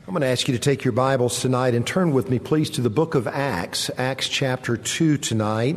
I'm going to ask you to take your Bibles tonight and turn with me, please, to the book of Acts, Acts chapter 2 tonight.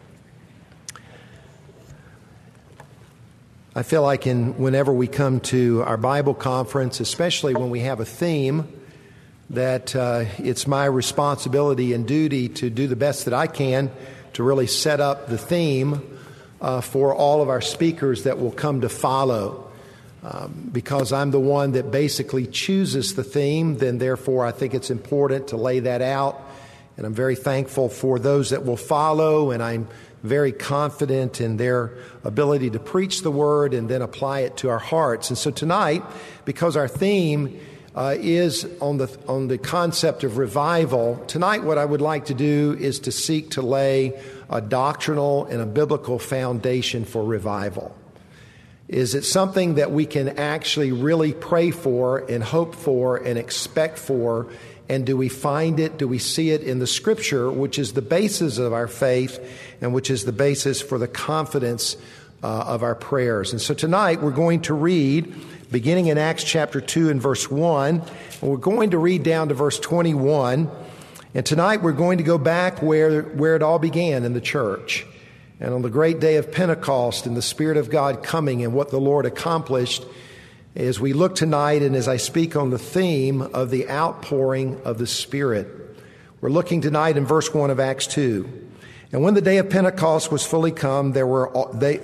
I feel like whenever we come to our Bible conference, especially when we have a theme, that it's my responsibility and duty to do the best that I can to really set up the theme for all of our speakers that will come to follow. Because I'm the one that basically chooses the theme, then therefore I think it's important to lay that out. And I'm very thankful for those that will follow, and I'm very confident in their ability to preach the word and then apply it to our hearts. And so tonight, because our theme is on the concept of revival, tonight what I would like to do is to seek to lay a doctrinal and a biblical foundation for revival. Is it something that we can actually really pray for and hope for and expect for? And do we find it? Do we see it in the Scripture, which is the basis of our faith and which is the basis for the confidence of our prayers? And so tonight we're going to read, beginning in Acts chapter 2 and verse 1, and we're going to read down to verse 21. And tonight we're going to go back where it all began in the church. And on the great day of Pentecost and the Spirit of God coming and what the Lord accomplished, as we look tonight and as I speak on the theme of the outpouring of the Spirit. We're looking tonight in verse 1 of Acts 2. And when the day of Pentecost was fully come, they were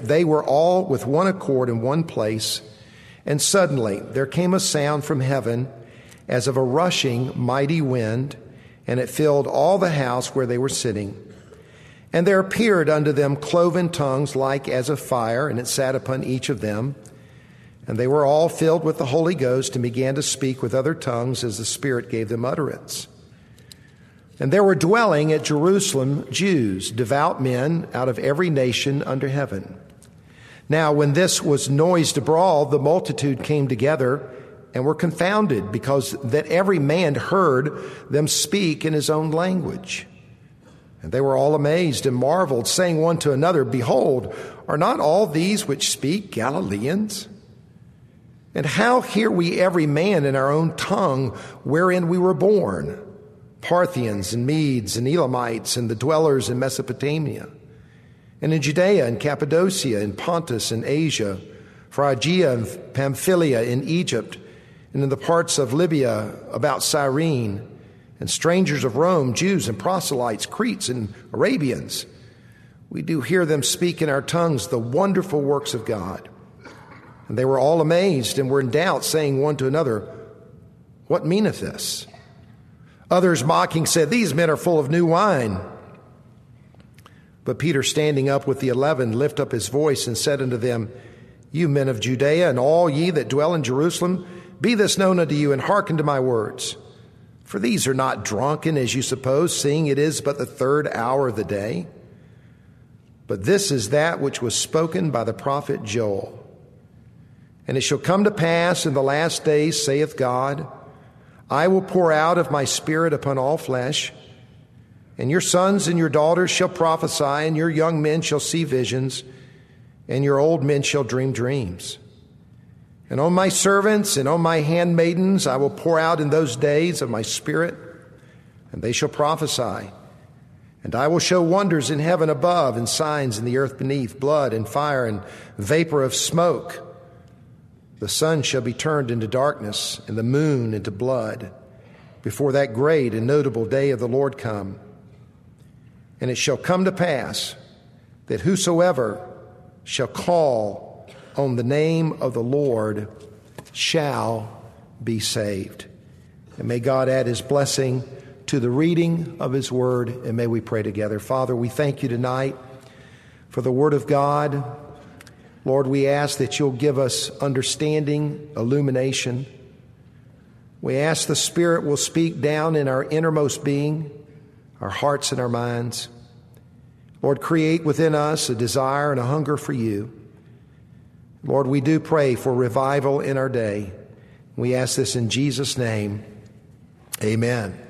all with one accord in one place. And suddenly there came a sound from heaven as of a rushing mighty wind, and it filled all the house where they were sitting. And there appeared unto them cloven tongues like as of fire, and it sat upon each of them. And they were all filled with the Holy Ghost and began to speak with other tongues as the Spirit gave them utterance. And there were dwelling at Jerusalem Jews, devout men out of every nation under heaven. Now when this was noised abroad, the multitude came together and were confounded, because that every man heard them speak in his own language. And they were all amazed and marveled, saying one to another, Behold, are not all these which speak Galileans? And how hear we every man in our own tongue wherein we were born? Parthians and Medes and Elamites and the dwellers in Mesopotamia, and in Judea and Cappadocia and Pontus and Asia, Phrygia and Pamphylia in Egypt, and in the parts of Libya about Cyrene, and strangers of Rome, Jews and proselytes, Cretes and Arabians. We do hear them speak in our tongues the wonderful works of God. And they were all amazed and were in doubt, saying one to another, What meaneth this? Others mocking said, These men are full of new wine. But Peter, standing up with the 11, lifted up his voice and said unto them, You men of Judea, and all ye that dwell in Jerusalem, be this known unto you, and hearken to my words. For these are not drunken, as you suppose, seeing it is but the third hour of the day. But this is that which was spoken by the prophet Joel. And it shall come to pass in the last days, saith God, I will pour out of my Spirit upon all flesh, and your sons and your daughters shall prophesy, and your young men shall see visions, and your old men shall dream dreams. And on my servants and on my handmaidens I will pour out in those days of my Spirit, and they shall prophesy. And I will show wonders in heaven above and signs in the earth beneath, blood and fire and vapor of smoke. The sun shall be turned into darkness and the moon into blood before that great and notable day of the Lord come. And it shall come to pass that whosoever shall call on the name of the Lord shall be saved. And may God add his blessing to the reading of his word, and may we pray together. Father, we thank you tonight for the word of God. Lord, we ask that you'll give us understanding, illumination. We ask the Spirit will speak down in our innermost being, our hearts and our minds. Lord, create within us a desire and a hunger for you. Lord, we do pray for revival in our day. We ask this in Jesus' name. Amen.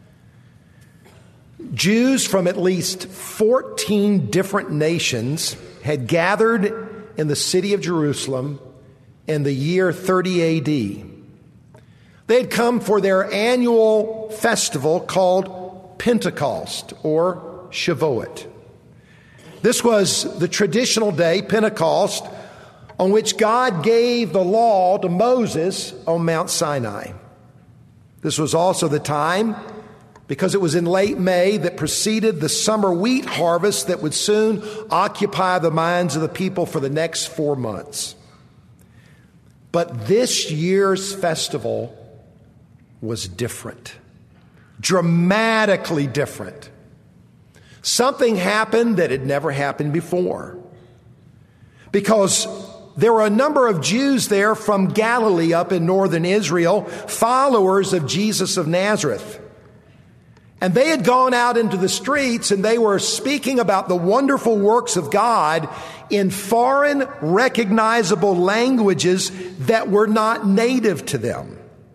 Jews from at least 14 different nations had gathered in the city of Jerusalem in the year 30 AD. They had come for their annual festival called Pentecost or Shavuot. This was the traditional day, Pentecost, on which God gave the law to Moses on Mount Sinai. This was also the time, because it was in late May, that preceded the summer wheat harvest that would soon occupy the minds of the people for the next 4 months. But this year's festival was different, dramatically different. Something happened that had never happened before, because there were a number of Jews there from Galilee up in northern Israel, followers of Jesus of Nazareth. And they had gone out into the streets and they were speaking about the wonderful works of God in foreign, recognizable languages that were not native to them.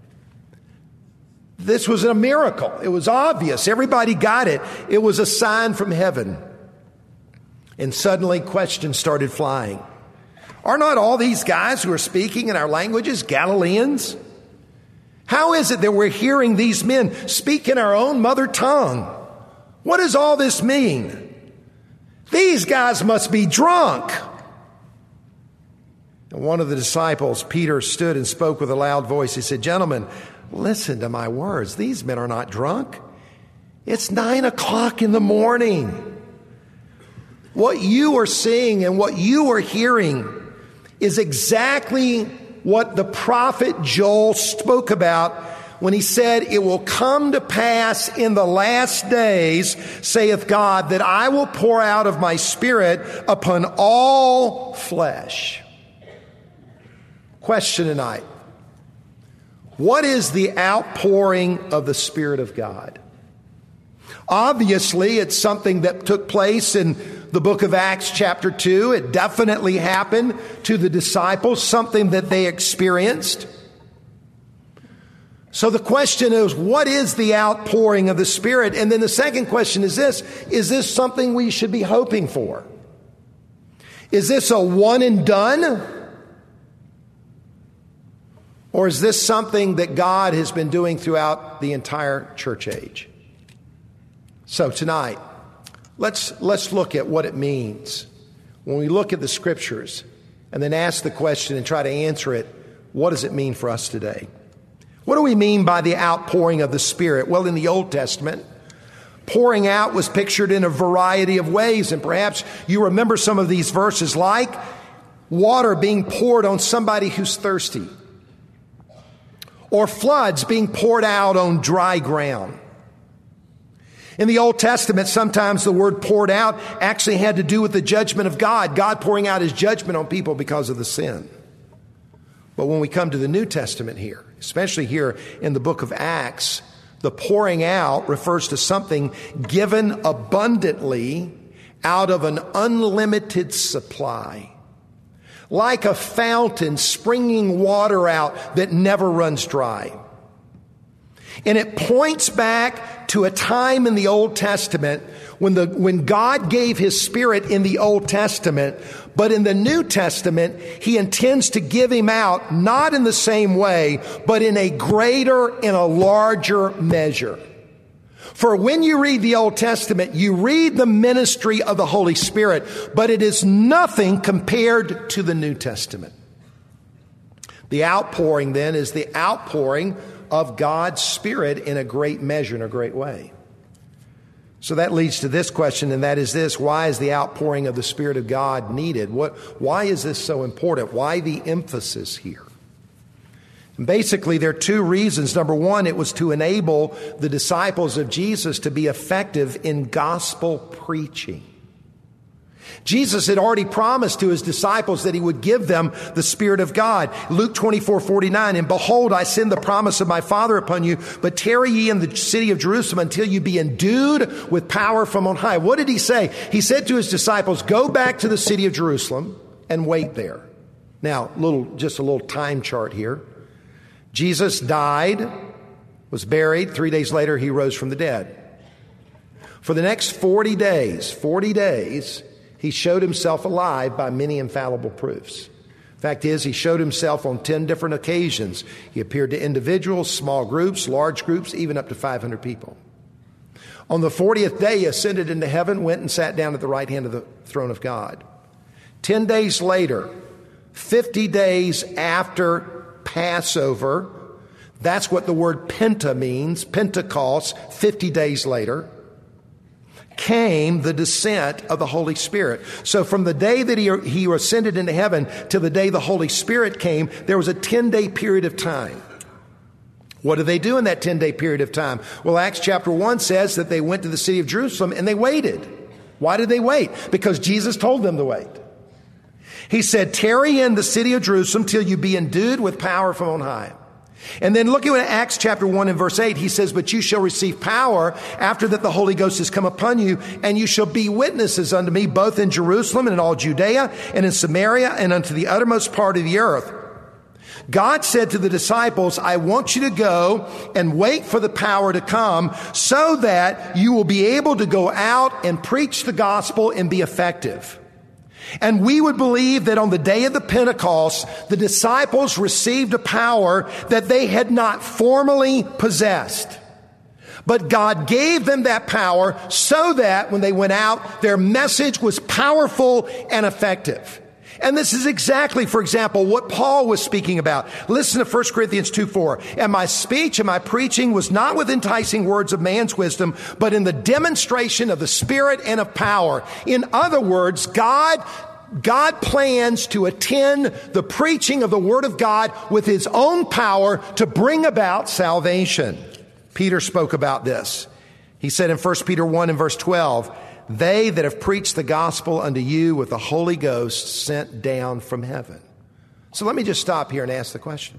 This was a miracle. It was obvious. Everybody got it. It was a sign from heaven. And suddenly questions started flying. Are not all these guys who are speaking in our languages Galileans? How is it that we're hearing these men speak in our own mother tongue? What does all this mean? These guys must be drunk. And one of the disciples, Peter, stood and spoke with a loud voice. He said, "Gentlemen, listen to my words. These men are not drunk. It's 9 o'clock in the morning. What you are seeing and what you are hearing is exactly what the prophet Joel spoke about when he said, 'It will come to pass in the last days, saith God, that I will pour out of my Spirit upon all flesh.'" Question tonight: what is the outpouring of the Spirit of God? Obviously, it's something that took place in the book of Acts chapter 2. It definitely happened to the disciples, something that they experienced. So the question is, what is the outpouring of the Spirit? And then the second question is this something we should be hoping for? Is this a one and done? Or is this something that God has been doing throughout the entire church age? So tonight, let's look at what it means when we look at the Scriptures and then ask the question and try to answer it. What does it mean for us today? What do we mean by the outpouring of the Spirit? Well, in the Old Testament, pouring out was pictured in a variety of ways, and perhaps you remember some of these verses, like water being poured on somebody who's thirsty, or floods being poured out on dry ground. In the Old Testament, sometimes the word poured out actually had to do with the judgment of God, God pouring out his judgment on people because of the sin. But when we come to the New Testament here, especially here in the book of Acts, the pouring out refers to something given abundantly out of an unlimited supply, like a fountain springing water out that never runs dry. And it points back to a time in the Old Testament when God gave his Spirit in the Old Testament, but in the New Testament, he intends to give him out not in the same way, but in a greater, in a larger measure. For when you read the Old Testament, you read the ministry of the Holy Spirit, but it is nothing compared to the New Testament. The outpouring then is the outpouring of God's Spirit in a great measure, in a great way. So that leads to this question, and that is this: why is the outpouring of the Spirit of God needed? Why is this so important? Why the emphasis here? And basically, there are two reasons. Number one, it was to enable the disciples of Jesus to be effective in gospel preaching. Jesus had already promised to his disciples that he would give them the Spirit of God. Luke 24:49, "And behold, I send the promise of my Father upon you, but tarry ye in the city of Jerusalem until you be endued with power from on high." What did he say? He said to his disciples, go back to the city of Jerusalem and wait there. Now, just a little time chart here. Jesus died, was buried. 3 days later, he rose from the dead. For the next 40 days, he showed himself alive by many infallible proofs. Fact is, he showed himself on 10 different occasions. He appeared to individuals, small groups, large groups, even up to 500 people. On the 40th day, he ascended into heaven, went and sat down at the right hand of the throne of God. 10 days later, 50 days after Passover, that's what the word Penta means, Pentecost, 50 days later, came the descent of the Holy Spirit. So from the day that he ascended into heaven to the day the Holy Spirit came, there was a 10-day period of time. What did they do in that 10-day period of time? Well, Acts chapter 1 says that they went to the city of Jerusalem and they waited. Why did they wait? Because Jesus told them to wait. He said, tarry in the city of Jerusalem till you be endued with power from on high. And then look at Acts chapter 1 and verse 8. He says, but you shall receive power after that the Holy Ghost has come upon you, and you shall be witnesses unto me both in Jerusalem and in all Judea and in Samaria and unto the uttermost part of the earth. God said to the disciples, I want you to go and wait for the power to come so that you will be able to go out and preach the gospel and be effective. And we would believe that on the day of the Pentecost, the disciples received a power that they had not formally possessed. But God gave them that power so that when they went out, their message was powerful and effective. And this is exactly, for example, what Paul was speaking about. Listen to 1 Corinthians 2:4. And my speech and my preaching was not with enticing words of man's wisdom, but in the demonstration of the Spirit and of power. In other words, God plans to attend the preaching of the Word of God with His own power to bring about salvation. Peter spoke about this. He said in 1 Peter 1 and verse 12, they that have preached the gospel unto you with the Holy Ghost sent down from heaven. So let me just stop here and ask the question.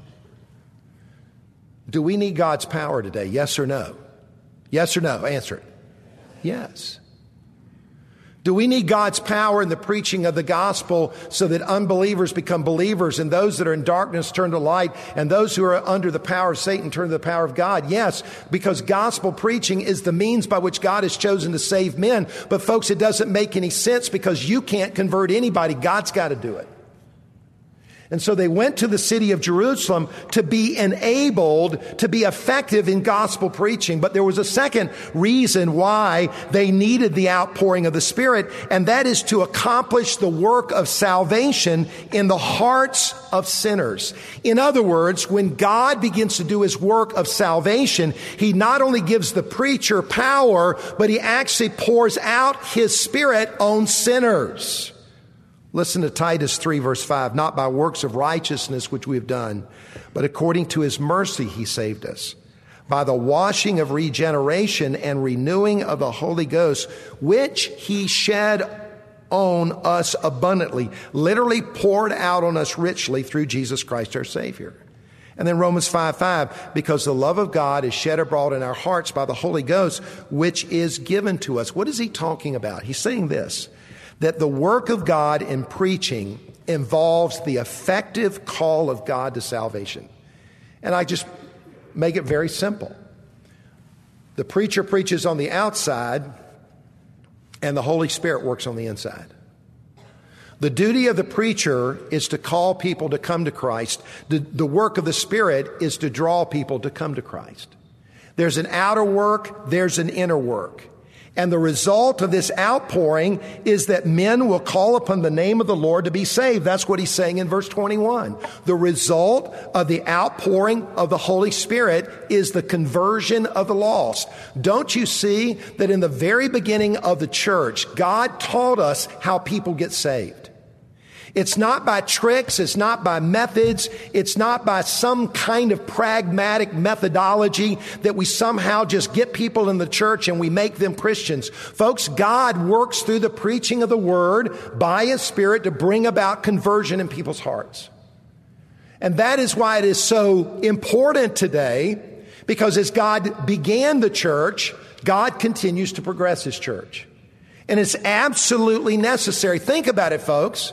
Do we need God's power today? Yes or no? Yes or no? Answer it. Yes. Do we need God's power in the preaching of the gospel so that unbelievers become believers and those that are in darkness turn to light and those who are under the power of Satan turn to the power of God? Yes, because gospel preaching is the means by which God has chosen to save men. But folks, it doesn't make any sense because you can't convert anybody. God's got to do it. And so they went to the city of Jerusalem to be enabled to be effective in gospel preaching. But there was a second reason why they needed the outpouring of the Spirit, and that is to accomplish the work of salvation in the hearts of sinners. In other words, when God begins to do His work of salvation, He not only gives the preacher power, but He actually pours out His Spirit on sinners. Listen to Titus 3 verse 5. Not by works of righteousness which we have done, but according to His mercy He saved us, by the washing of regeneration and renewing of the Holy Ghost, which He shed on us abundantly, literally poured out on us richly through Jesus Christ our Savior. And then Romans 5:5, because the love of God is shed abroad in our hearts by the Holy Ghost, which is given to us. What is he talking about? He's saying this, that the work of God in preaching involves the effective call of God to salvation. And I just make it very simple. The preacher preaches on the outside, and the Holy Spirit works on the inside. The duty of the preacher is to call people to come to Christ. The work of the Spirit is to draw people to come to Christ. There's an outer work, there's an inner work. And the result of this outpouring is that men will call upon the name of the Lord to be saved. That's what he's saying in verse 21. The result of the outpouring of the Holy Spirit is the conversion of the lost. Don't you see that in the very beginning of the church, God taught us how people get saved? It's not by tricks. It's not by methods. It's not by some kind of pragmatic methodology that we somehow just get people in the church and we make them Christians. Folks, God works through the preaching of the Word by His Spirit to bring about conversion in people's hearts. And that is why it is so important today, because as God began the church, God continues to progress His church. And it's absolutely necessary. Think about it, folks.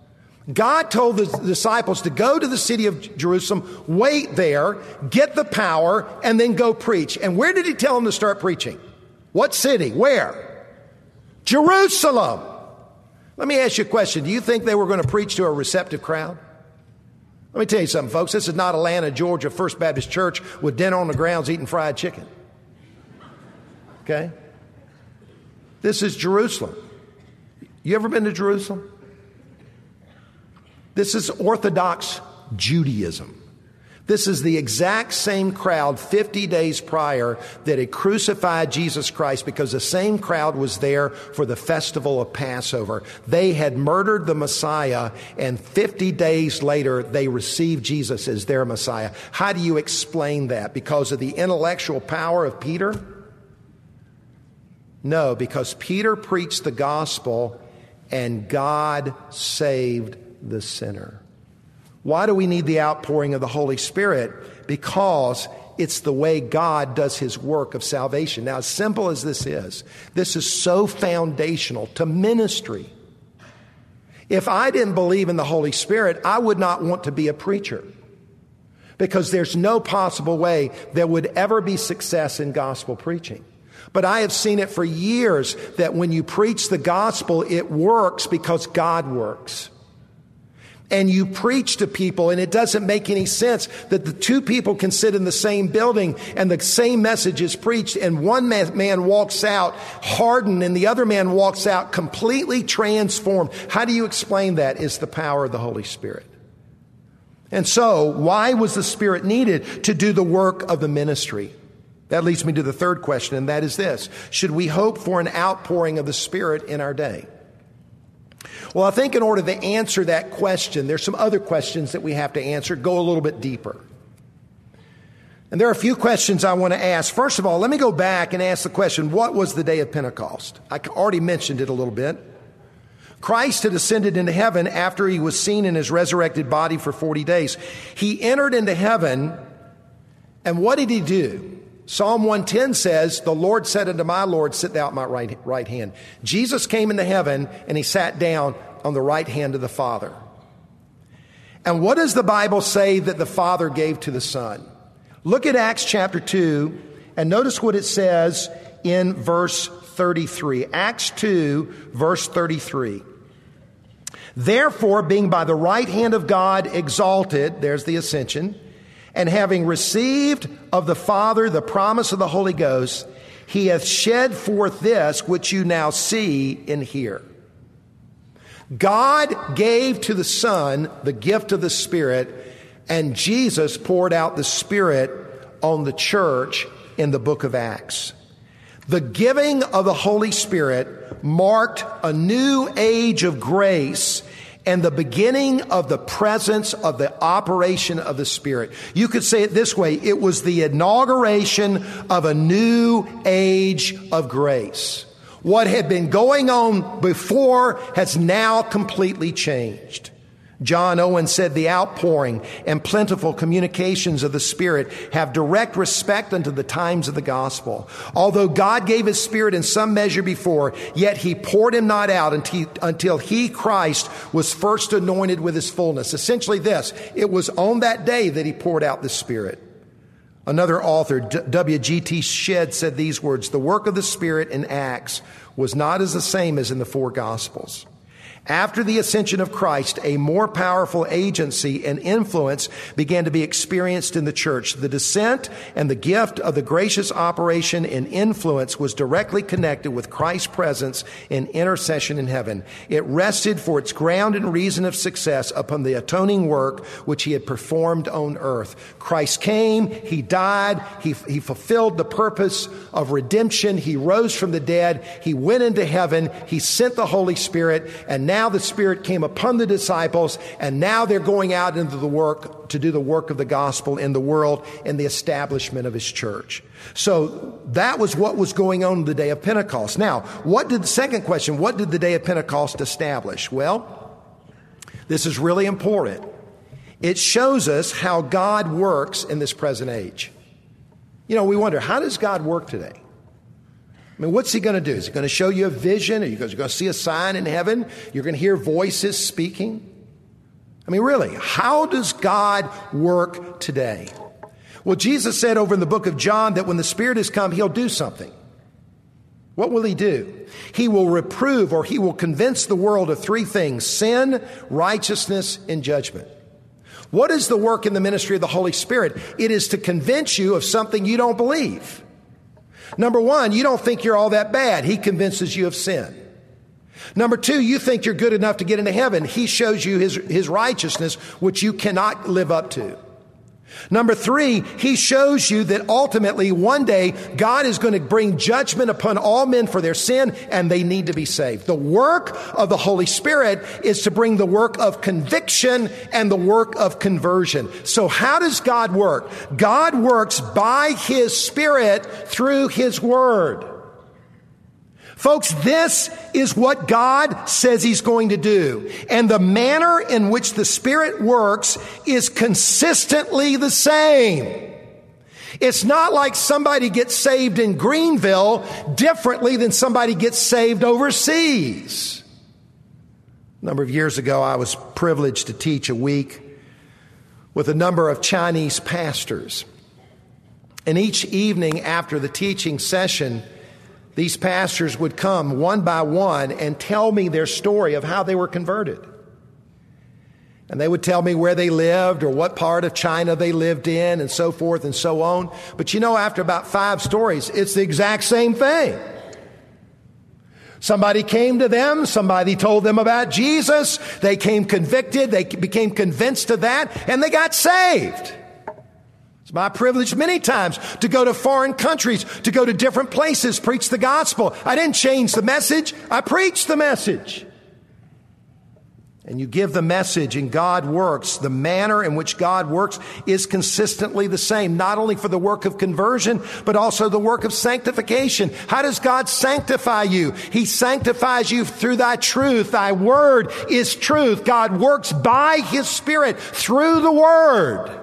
God told the disciples to go to the city of Jerusalem, wait there, get the power, and then go preach. And where did He tell them to start preaching? What city? Where? Jerusalem. Let me ask you a question. Do you think they were going to preach to a receptive crowd? Let me tell you something, folks. This is not Atlanta, Georgia, First Baptist Church with dinner on the grounds eating fried chicken. Okay? This is Jerusalem. You ever been to Jerusalem? This is Orthodox Judaism. This is the exact same crowd 50 days prior that had crucified Jesus Christ, because the same crowd was there for the festival of Passover. They had murdered the Messiah, and 50 days later, they received Jesus as their Messiah. How do you explain that? Because of the intellectual power of Peter? No, because Peter preached the gospel and God saved the sinner. Why do we need the outpouring of the Holy Spirit? Because it's the way God does his work of salvation. Now, as simple as this is so foundational to ministry. If I didn't believe in the Holy Spirit, I would not want to be a preacher, because there's no possible way there would ever be success in gospel preaching. But I have seen it for years that when you preach the gospel, it works because God works. And you preach to people, and it doesn't make any sense that the two people can sit in the same building and the same message is preached, and one man walks out hardened and the other man walks out completely transformed. How do you explain that? It's the power of the Holy Spirit. And so, why was the Spirit needed? To do the work of the ministry. That leads me to the third question, and that is this: should we hope for an outpouring of the Spirit in our day? Well, I think in order to answer that question, there's some other questions that we have to answer, go a little bit deeper. And there are a few questions I want to ask. First of all, let me go back and ask the question, what was the day of Pentecost? I already mentioned it a little bit. Christ had ascended into heaven after he was seen in his resurrected body for 40 days. He entered into heaven, and what did he do? Psalm 110 says, the Lord said unto my Lord, sit thou at my right hand. Jesus came into heaven and he sat down on the right hand of the Father. And what does the Bible say that the Father gave to the Son? Look at Acts chapter 2 and notice what it says in verse 33. Acts 2, verse 33. Therefore, being by the right hand of God exalted, there's the ascension, and having received of the Father the promise of the Holy Ghost, he hath shed forth this which you now see and hear. God gave to the Son the gift of the Spirit, and Jesus poured out the Spirit on the church in the book of Acts. The giving of the Holy Spirit marked a new age of grace and the beginning of the presence of the operation of the Spirit. You could say it this way: it was the inauguration of a new age of grace. What had been going on before has now completely changed. John Owen said the outpouring and plentiful communications of the Spirit have direct respect unto the times of the gospel. Although God gave his Spirit in some measure before, yet he poured him not out until he, Christ, was first anointed with his fullness. Essentially this: it was on that day that he poured out the Spirit. Another author, W.G.T. Shedd, said these words: the work of the Spirit in Acts was not as the same as in the four Gospels. After the ascension of Christ, a more powerful agency and influence began to be experienced in the church. The descent and the gift of the gracious operation and influence was directly connected with Christ's presence and intercession in heaven. It rested for its ground and reason of success upon the atoning work which he had performed on earth. Christ came, he died, he fulfilled the purpose of redemption, he rose from the dead, he went into heaven, he sent the Holy Spirit, and now the Spirit came upon the disciples, and now they're going out into the work to do the work of the gospel in the world and the establishment of his church. So that was what was going on the day of Pentecost. Now, what did the day of Pentecost establish? Well, this is really important. It shows us how God works in this present age. You know, we wonder, how does God work today? I mean, what's he going to do? Is he going to show you a vision? Are you going to see a sign in heaven? You're going to hear voices speaking? I mean, really, how does God work today? Well, Jesus said over in the book of John that when the Spirit has come, he'll do something. What will he do? He will reprove, or he will convince the world of three things: sin, righteousness, and judgment. What is the work in the ministry of the Holy Spirit? It is to convince you of something you don't believe. Number one, you don't think you're all that bad. He convinces you of sin. Number two, you think you're good enough to get into heaven. He shows you his righteousness, which you cannot live up to. Number three, he shows you that ultimately one day God is going to bring judgment upon all men for their sin, and they need to be saved. The work of the Holy Spirit is to bring the work of conviction and the work of conversion. So how does God work? God works by His Spirit through His Word. Folks, this is what God says He's going to do. And the manner in which the Spirit works is consistently the same. It's not like somebody gets saved in Greenville differently than somebody gets saved overseas. A number of years ago, I was privileged to teach a week with a number of Chinese pastors. And each evening after the teaching session, these pastors would come one by one and tell me their story of how they were converted. And they would tell me where they lived or what part of China they lived in and so forth and so on. But you know, after about 5 stories, it's the exact same thing. Somebody came to them, somebody told them about Jesus, they came convicted, they became convinced of that, and they got saved. It's my privilege many times to go to foreign countries, to go to different places, preach the gospel. I didn't change the message, I preached the message. And you give the message and God works. The manner in which God works is consistently the same, not only for the work of conversion, but also the work of sanctification. How does God sanctify you? He sanctifies you through thy truth. Thy word is truth. God works by His Spirit through the word.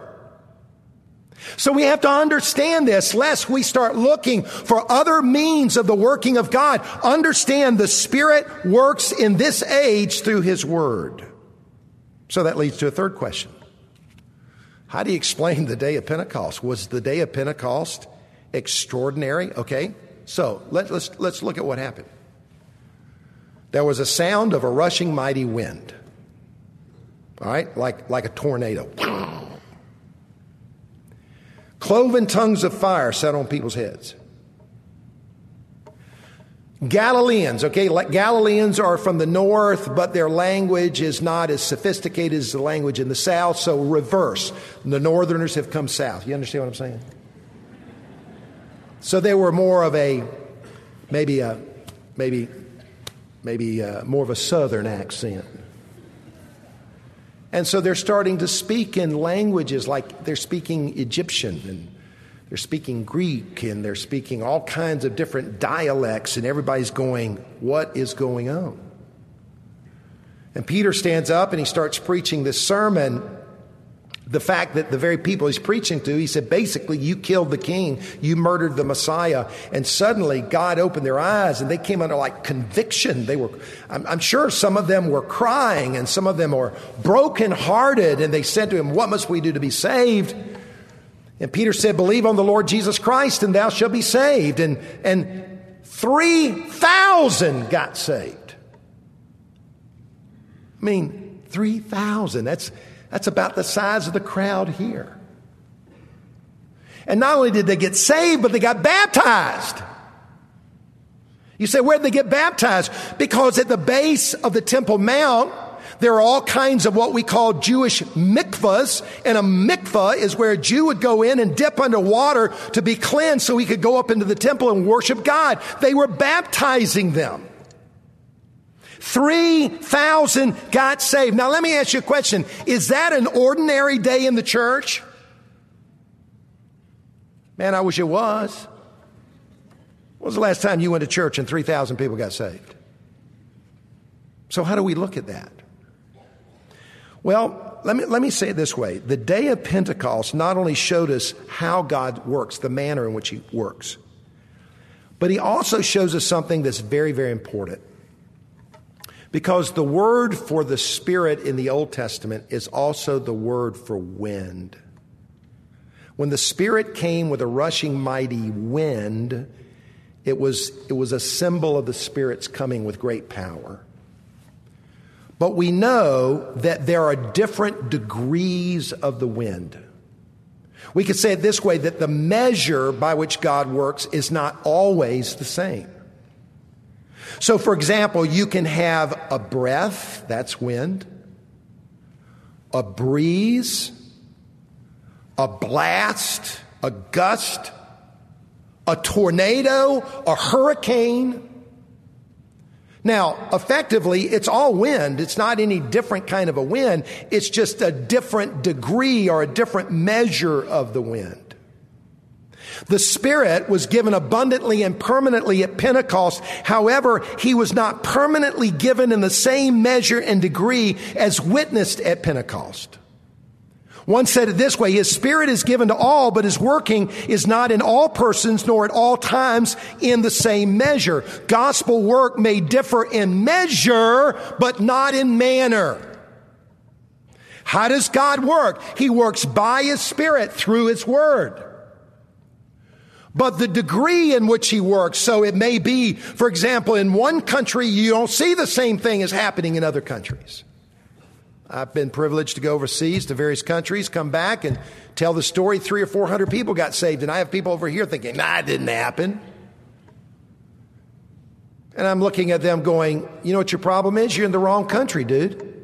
So we have to understand this, lest we start looking for other means of the working of God. Understand the Spirit works in this age through His Word. So that leads to a third question. How do you explain the day of Pentecost? Was the day of Pentecost extraordinary? Okay, so let's look at what happened. There was a sound of a rushing mighty wind. All right, like a tornado. Cloven tongues of fire set on people's heads. Galileans, okay, like Galileans are from the north, but their language is not as sophisticated as the language in the south, so reverse. The northerners have come south. You understand what I'm saying? So they were more of a, maybe more of a southern accent. And so they're starting to speak in languages like they're speaking Egyptian and they're speaking Greek and they're speaking all kinds of different dialects, and everybody's going, what is going on? And Peter stands up and he starts preaching this sermon. The fact that the very people he's preaching to, he said, basically, you killed the king, you murdered the Messiah. And suddenly God opened their eyes and they came under like conviction. I'm sure some of them were crying and some of them were brokenhearted. And they said to him, what must we do to be saved? And Peter said, believe on the Lord Jesus Christ and thou shalt be saved. And 3,000 got saved. I mean, 3,000, that's about the size of the crowd here. And not only did they get saved, but they got baptized. You say, where did they get baptized? Because at the base of the Temple Mount, there are all kinds of what we call Jewish mikvahs. And a mikvah is where a Jew would go in and dip under water to be cleansed so he could go up into the temple and worship God. They were baptizing them. 3,000 got saved. Now let me ask you a question. Is that an ordinary day in the church? Man, I wish it was. When was the last time you went to church and 3,000 people got saved? So how do we look at that? Well, let me say it this way. The day of Pentecost not only showed us how God works, the manner in which He works, but He also shows us something that's very, very important. Because the word for the Spirit in the Old Testament is also the word for wind. When the Spirit came with a rushing mighty wind, it was a symbol of the Spirit's coming with great power. But we know that there are different degrees of the wind. We could say it this way, that the measure by which God works is not always the same. So, for example, you can have a breath, that's wind, a breeze, a blast, a gust, a tornado, a hurricane. Now, effectively, it's all wind. It's not any different kind of a wind. It's just a different degree or a different measure of the wind. The Spirit was given abundantly and permanently at Pentecost. However, He was not permanently given in the same measure and degree as witnessed at Pentecost. One said it this way, His Spirit is given to all, but His working is not in all persons nor at all times in the same measure. Gospel work may differ in measure, but not in manner. How does God work? He works by His Spirit through His Word. But the degree in which He works, so it may be, for example, in one country, you don't see the same thing as happening in other countries. I've been privileged to go overseas to various countries, come back and tell the story. 300 or 400 people got saved. And I have people over here thinking, it didn't happen. And I'm looking at them going, you know what your problem is? You're in the wrong country, dude.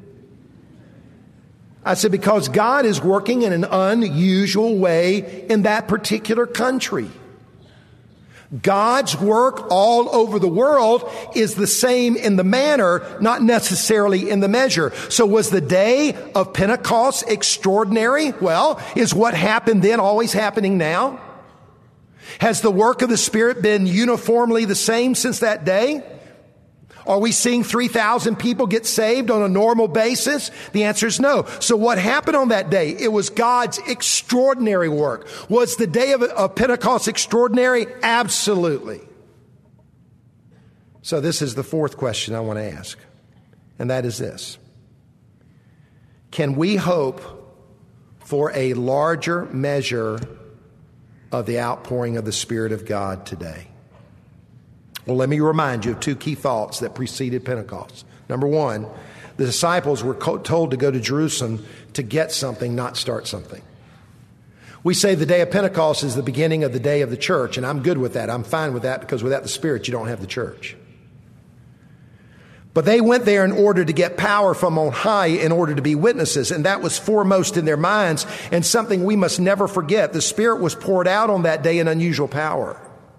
I said, because God is working in an unusual way in that particular country. God's work all over the world is the same in the manner, not necessarily in the measure. So was the day of Pentecost extraordinary? Well, is what happened then always happening now? Has the work of the Spirit been uniformly the same since that day? Are we seeing 3,000 people get saved on a normal basis? The answer is no. So what happened on that day? It was God's extraordinary work. Was the day of Pentecost extraordinary? Absolutely. So this is the fourth question I want to ask, and that is this. Can we hope for a larger measure of the outpouring of the Spirit of God today? Well, let me remind you of two key thoughts that preceded Pentecost. Number one, the disciples were told to go to Jerusalem to get something, not start something. We say the day of Pentecost is the beginning of the day of the church, and I'm good with that. I'm fine with that because without the Spirit, you don't have the church. But they went there in order to get power from on high in order to be witnesses, and that was foremost in their minds, and something we must never forget. The Spirit was poured out on that day in unusual power.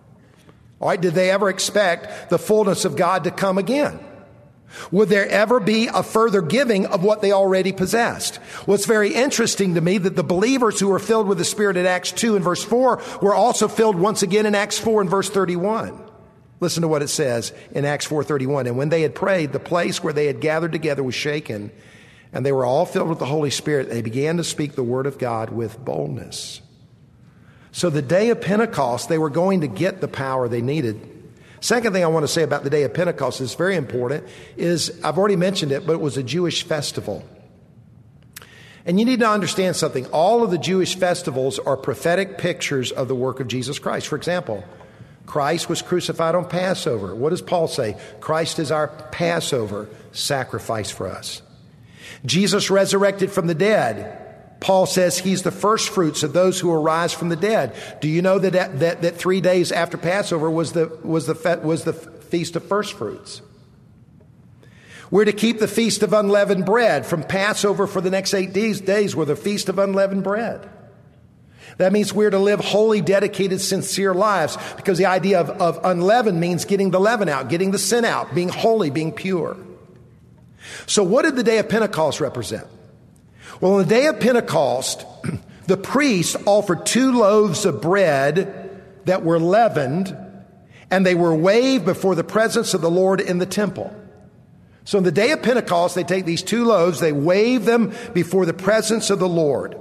All right, did they ever expect the fullness of God to come again? Would there ever be a further giving of what they already possessed? Well, it's very interesting to me that the believers who were filled with the Spirit in Acts 2 and verse 4 were also filled once again in Acts 4 and verse 31. Listen to what it says in Acts 4:31. And when they had prayed, the place where they had gathered together was shaken, and they were all filled with the Holy Spirit. They began to speak the word of God with boldness. So the day of Pentecost, they were going to get the power they needed. Second thing I want to say about the day of Pentecost is very important, is I've already mentioned it, but it was a Jewish festival. And you need to understand something. All of the Jewish festivals are prophetic pictures of the work of Jesus Christ. For example, Christ was crucified on Passover. What does Paul say? Christ is our Passover sacrifice for us. Jesus resurrected from the dead. Paul says he's the first fruits of those who arise from the dead. Do you know that 3 days after Passover was the feast of first fruits? We're to keep the feast of unleavened bread. From Passover for the next 8 days were the feast of unleavened bread. That means we're to live holy, dedicated, sincere lives, because the idea of unleavened means getting the leaven out, getting the sin out, being holy, being pure. So what did the day of Pentecost represent? Well, on the day of Pentecost, the priest offered 2 loaves of bread that were leavened, and they were waved before the presence of the Lord in the temple. So on the day of Pentecost, they take these 2 loaves, they wave them before the presence of the Lord.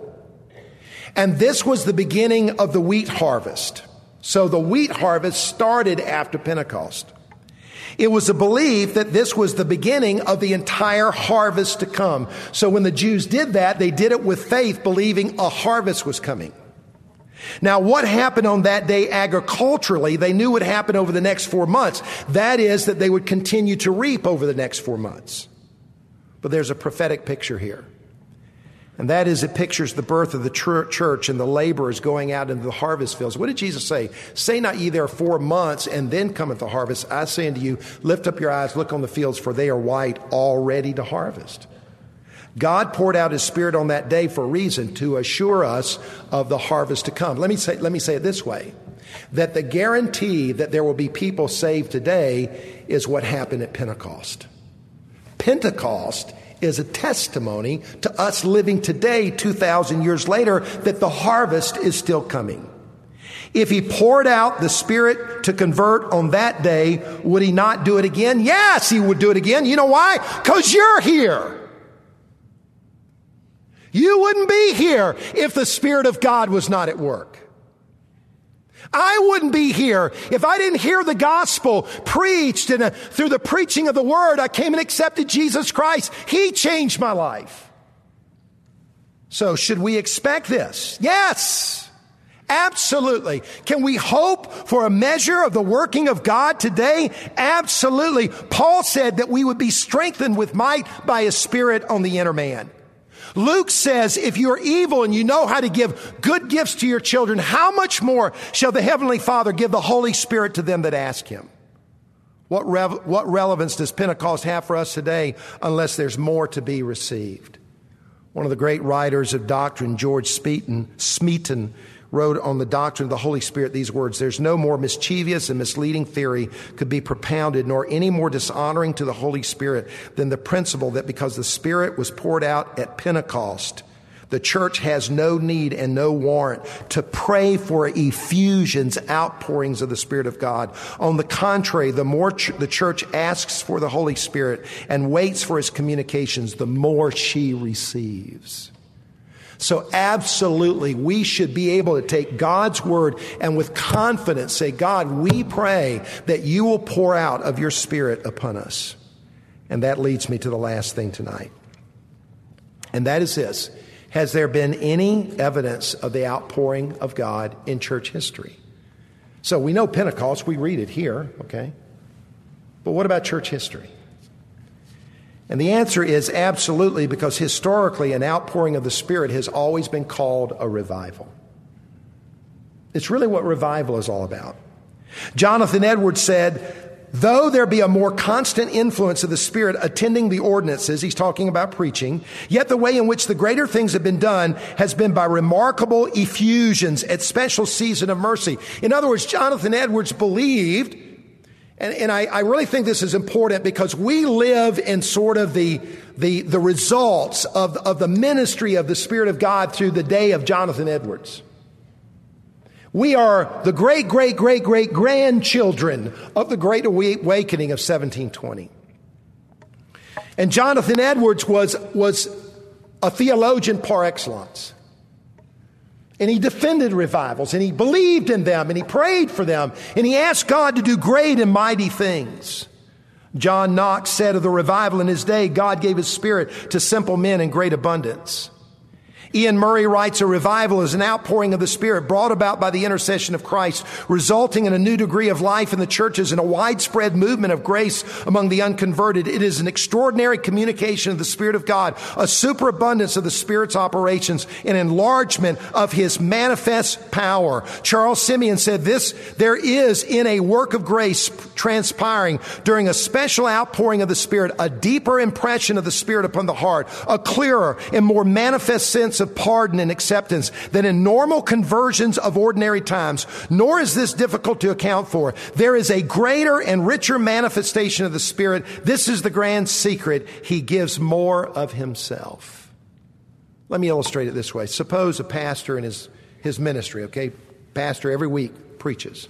And this was the beginning of the wheat harvest. So the wheat harvest started after Pentecost. It was a belief that this was the beginning of the entire harvest to come. So when the Jews did that, they did it with faith, believing a harvest was coming. Now, what happened on that day agriculturally, they knew would happen over the next 4 months. That is, that they would continue to reap over the next 4 months. But there's a prophetic picture here. And that is, it pictures the birth of the church and the laborers going out into the harvest fields. What did Jesus say? Say not ye there 4 months, and then cometh the harvest. I say unto you, lift up your eyes, look on the fields, for they are white, all ready to harvest. God poured out his Spirit on that day for a reason, to assure us of the harvest to come. Let me say it this way, that the guarantee that there will be people saved today is what happened at Pentecost. Pentecost is a testimony to us living today, 2,000 years later, that the harvest is still coming. If he poured out the Spirit to convert on that day, would he not do it again? Yes, he would do it again. You know why? Because you're here. You wouldn't be here if the Spirit of God was not at work. I wouldn't be here if I didn't hear the gospel preached, and through the preaching of the word, I came and accepted Jesus Christ. He changed my life. So should we expect this? Yes, absolutely. Can we hope for a measure of the working of God today? Absolutely. Paul said that we would be strengthened with might by his Spirit on the inner man. Luke says, if you are evil and you know how to give good gifts to your children, how much more shall the Heavenly Father give the Holy Spirit to them that ask him? What relevance does Pentecost have for us today unless there's more to be received? One of the great writers of doctrine, George Smeaton, wrote on the doctrine of the Holy Spirit these words: there's no more mischievous and misleading theory could be propounded, nor any more dishonoring to the Holy Spirit than the principle that because the Spirit was poured out at Pentecost, the church has no need and no warrant to pray for effusions, outpourings of the Spirit of God. On the contrary, the more the church asks for the Holy Spirit and waits for his communications, the more she receives. So absolutely, we should be able to take God's word and with confidence say, God, we pray that you will pour out of your Spirit upon us. And that leads me to the last thing tonight. And that is this: has there been any evidence of the outpouring of God in church history? So we know Pentecost, we read it here, okay? But what about church history? And the answer is absolutely, because historically an outpouring of the Spirit has always been called a revival. It's really what revival is all about. Jonathan Edwards said, though there be a more constant influence of the Spirit attending the ordinances, he's talking about preaching, yet the way in which the greater things have been done has been by remarkable effusions at special season of mercy. In other words, Jonathan Edwards believed, and I really think this is important, because we live in sort of the results of the ministry of the Spirit of God through the day of Jonathan Edwards. We are the great-great-great-great-grandchildren of the Great Awakening of 1720. And Jonathan Edwards was a theologian par excellence. And he defended revivals, and he believed in them, and he prayed for them, and he asked God to do great and mighty things. John Knox said of the revival in his day, God gave his Spirit to simple men in great abundance. Ian Murray writes, a revival is an outpouring of the Spirit brought about by the intercession of Christ, resulting in a new degree of life in the churches and a widespread movement of grace among the unconverted. It is an extraordinary communication of the Spirit of God, a superabundance of the Spirit's operations, an enlargement of his manifest power. Charles Simeon said this: there is in a work of grace transpiring during a special outpouring of the Spirit a deeper impression of the Spirit upon the heart, a clearer and more manifest sense of pardon and acceptance than in normal conversions of ordinary times. Nor is this difficult to account for. There is a greater and richer manifestation of the Spirit. This is the grand secret. He gives more of himself. Let me illustrate it this way. Suppose a pastor in his ministry, okay? Pastor every week preaches.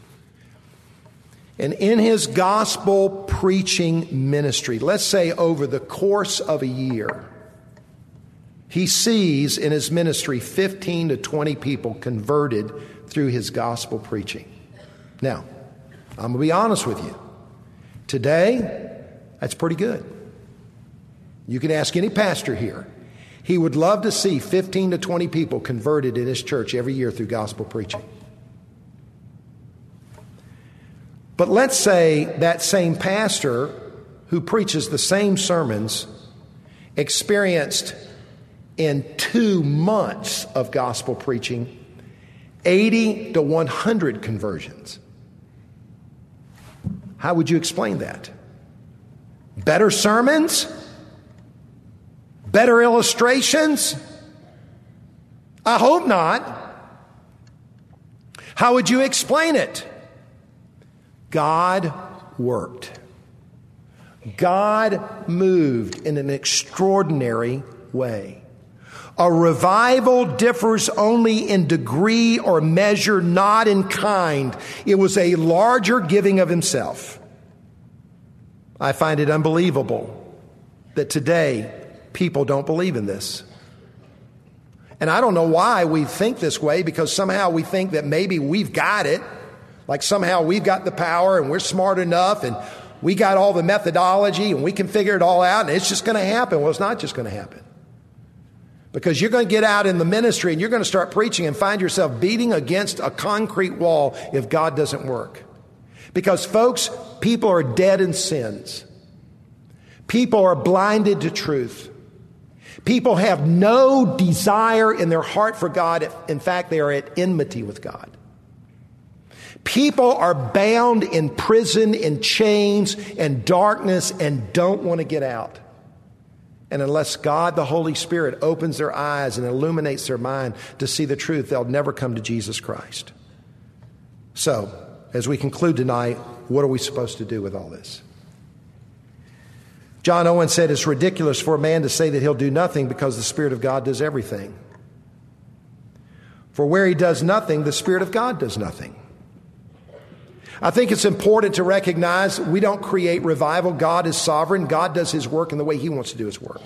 And in his gospel preaching ministry, let's say over the course of a year, he sees in his ministry 15 to 20 people converted through his gospel preaching. Now, I'm going to be honest with you. Today, that's pretty good. You can ask any pastor here. He would love to see 15 to 20 people converted in his church every year through gospel preaching. But let's say that same pastor who preaches the same sermons experienced in 2 months of gospel preaching 80 to 100 conversions. How would you explain that? Better sermons? Better illustrations? I hope not. How would you explain it? God worked. God moved in an extraordinary way. A revival differs only in degree or measure, not in kind. It was a larger giving of himself. I find it unbelievable that today people don't believe in this. And I don't know why we think this way, because somehow we think that maybe we've got it. Like somehow we've got the power and we're smart enough and we got all the methodology and we can figure it all out and it's just going to happen. Well, it's not just going to happen. Because you're going to get out in the ministry and you're going to start preaching and find yourself beating against a concrete wall if God doesn't work. Because, folks, people are dead in sins. People are blinded to truth. People have no desire in their heart for God. In fact, they are at enmity with God. People are bound in prison, in chains and darkness, and don't want to get out. And unless God, the Holy Spirit, opens their eyes and illuminates their mind to see the truth, they'll never come to Jesus Christ. So, as we conclude tonight, what are we supposed to do with all this? John Owen said, it's ridiculous for a man to say that he'll do nothing because the Spirit of God does everything. For where he does nothing, the Spirit of God does nothing. I think it's important to recognize we don't create revival. God is sovereign. God does his work in the way he wants to do his work.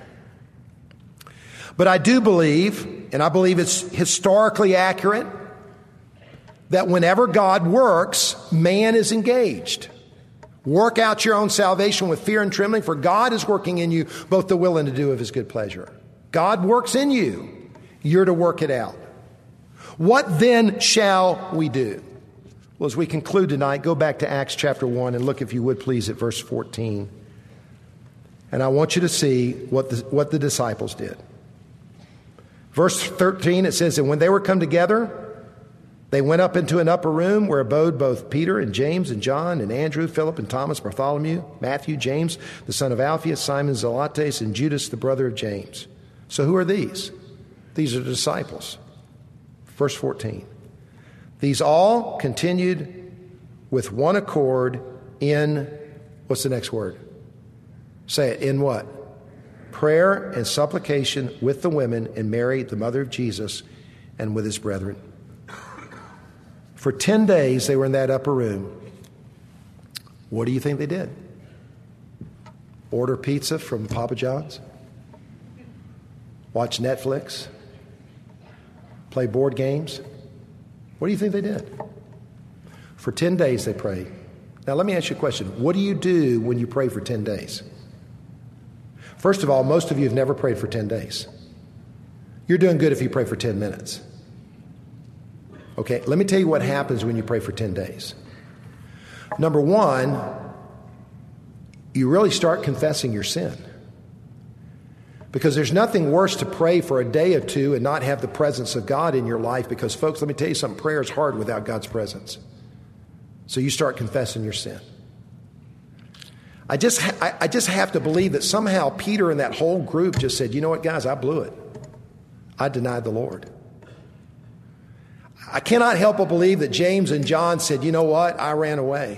But I do believe, and I believe it's historically accurate, that whenever God works, man is engaged. Work out your own salvation with fear and trembling, for God is working in you both the will and to do of his good pleasure. God works in you. You're to work it out. What then shall we do? Well, as we conclude tonight, go back to Acts chapter 1 and look, if you would please, at verse 14. And I want you to see what the disciples did. Verse 13, it says, and when they were come together, they went up into an upper room where abode both Peter and James and John and Andrew, Philip and Thomas, Bartholomew, Matthew, James, the son of Alphaeus, Simon Zelotes, and Judas, the brother of James. So who are these? These are the disciples. Verse 14. These all continued with one accord in, what's the next word? Say it, in what? Prayer and supplication with the women and Mary, the mother of Jesus, and with his brethren. For 10 days they were in that upper room. What do you think they did? Order pizza from Papa John's? Watch Netflix? Play board games? What do you think they did? For 10 days they prayed. Now let me ask you a question. What do you do when you pray for 10 days? First of all, most of you have never prayed for 10 days. You're doing good if you pray for 10 minutes. Okay, let me tell you what happens when you pray for 10 days. Number one, you really start confessing your sin. Because there's nothing worse to pray for a day or two and not have the presence of God in your life. Because, folks, let me tell you something. Prayer is hard without God's presence. So you start confessing your sin. I just have to believe that somehow Peter and that whole group just said, you know what, guys, I blew it. I denied the Lord. I cannot help but believe that James and John said, you know what, I ran away.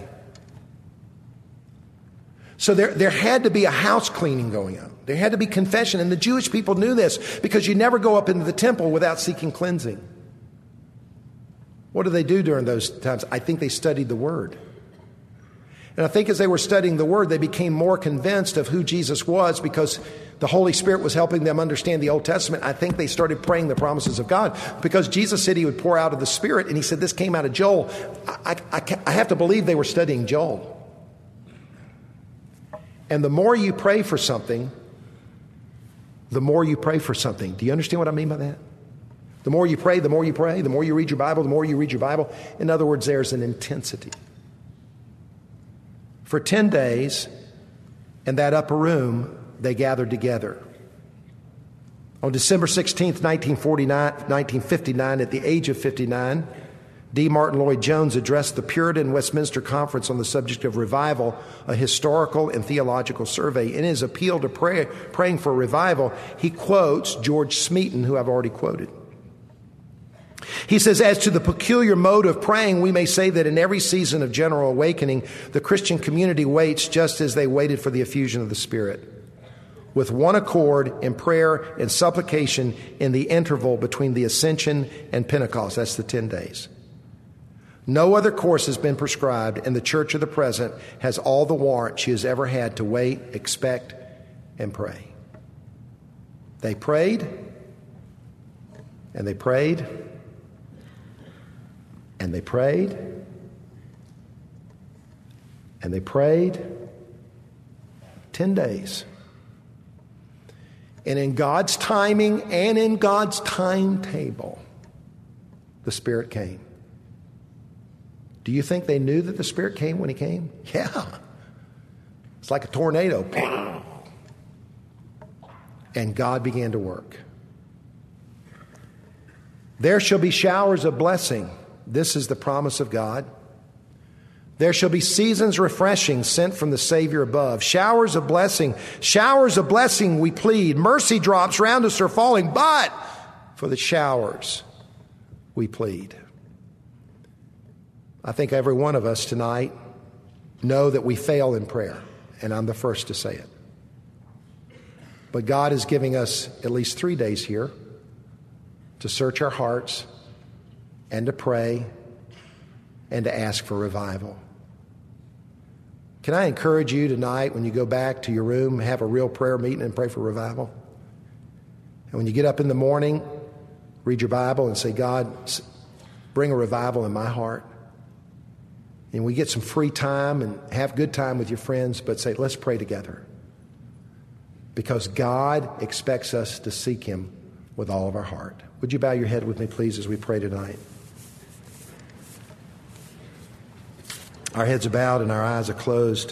So there had to be a house cleaning going on. There had to be confession. And the Jewish people knew this because you never go up into the temple without seeking cleansing. What do they do during those times? I think they studied the Word. And I think as they were studying the Word, they became more convinced of who Jesus was because the Holy Spirit was helping them understand the Old Testament. I think they started praying the promises of God because Jesus said he would pour out of the Spirit. And he said this came out of Joel. I have to believe they were studying Joel. And the more you pray for something, the more you pray for something. Do you understand what I mean by that? The more you pray, the more you pray. The more you read your Bible, the more you read your Bible. In other words, there's an intensity. For 10 days, in that upper room, they gathered together. On December 16th, 1959, at the age of 59, D. Martin Lloyd-Jones addressed the Puritan Westminster Conference on the subject of revival, a historical and theological survey. In his appeal to praying for revival, he quotes George Smeaton, who I've already quoted. He says, as to the peculiar mode of praying, we may say that in every season of general awakening, the Christian community waits just as they waited for the effusion of the Spirit, with one accord in prayer and supplication in the interval between the Ascension and Pentecost. That's the 10 days. No other course has been prescribed, and the church of the present has all the warrant she has ever had to wait, expect, and pray. They prayed, and they prayed, and they prayed, and they prayed 10 days. And in God's timing and in God's timetable, the Spirit came. Do you think they knew that the Spirit came when He came? Yeah. It's like a tornado. And God began to work. There shall be showers of blessing. This is the promise of God. There shall be seasons refreshing sent from the Savior above. Showers of blessing we plead. Mercy drops round us are falling, but for the showers we plead. I think every one of us tonight know that we fail in prayer, and I'm the first to say it. But God is giving us at least 3 days here to search our hearts and to pray and to ask for revival. Can I encourage you tonight, when you go back to your room, have a real prayer meeting and pray for revival? And when you get up in the morning, read your Bible and say, God, bring a revival in my heart. And we get some free time and have good time with your friends, but say, let's pray together. Because God expects us to seek Him with all of our heart. Would you bow your head with me, please, as we pray tonight? Our heads are bowed and our eyes are closed.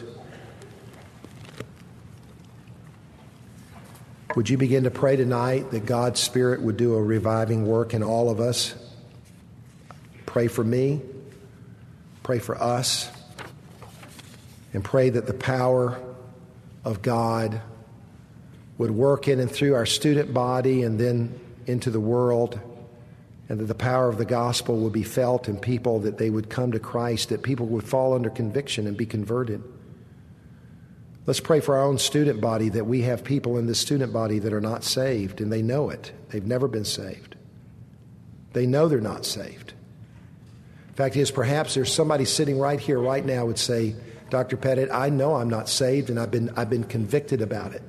Would you begin to pray tonight that God's Spirit would do a reviving work in all of us? Pray for me. Pray for us. And pray that the power of God would work in and through our student body and then into the world, and that the power of the gospel would be felt in people, that they would come to Christ, that people would fall under conviction and be converted. Let's pray for our own student body, that we have people in this student body that are not saved, and they know it. They've never been saved. They know they're not saved. Fact is, perhaps there's somebody sitting right here, right now, would say, Dr. Pettit, I know I'm not saved, and I've been convicted about it.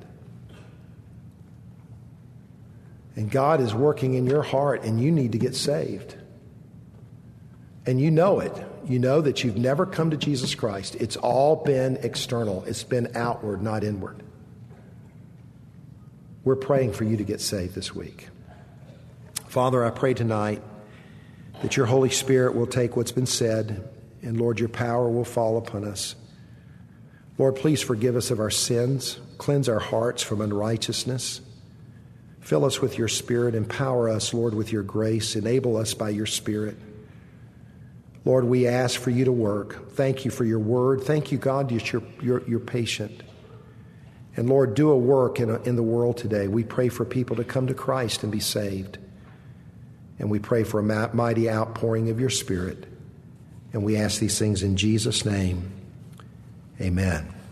And God is working in your heart, and you need to get saved. And you know it. You know that you've never come to Jesus Christ. It's all been external. It's been outward, not inward. We're praying for you to get saved this week. Father, I pray tonight that your Holy Spirit will take what's been said, and Lord, your power will fall upon us. Lord, please forgive us of our sins. Cleanse our hearts from unrighteousness. Fill us with your Spirit. Empower us, Lord, with your grace. Enable us by your Spirit. Lord, we ask for you to work. Thank you for your word. Thank you, God, that you're patient. And Lord, do a work in the world today. We pray for people to come to Christ and be saved. And we pray for a mighty outpouring of your Spirit. And we ask these things in Jesus' name. Amen.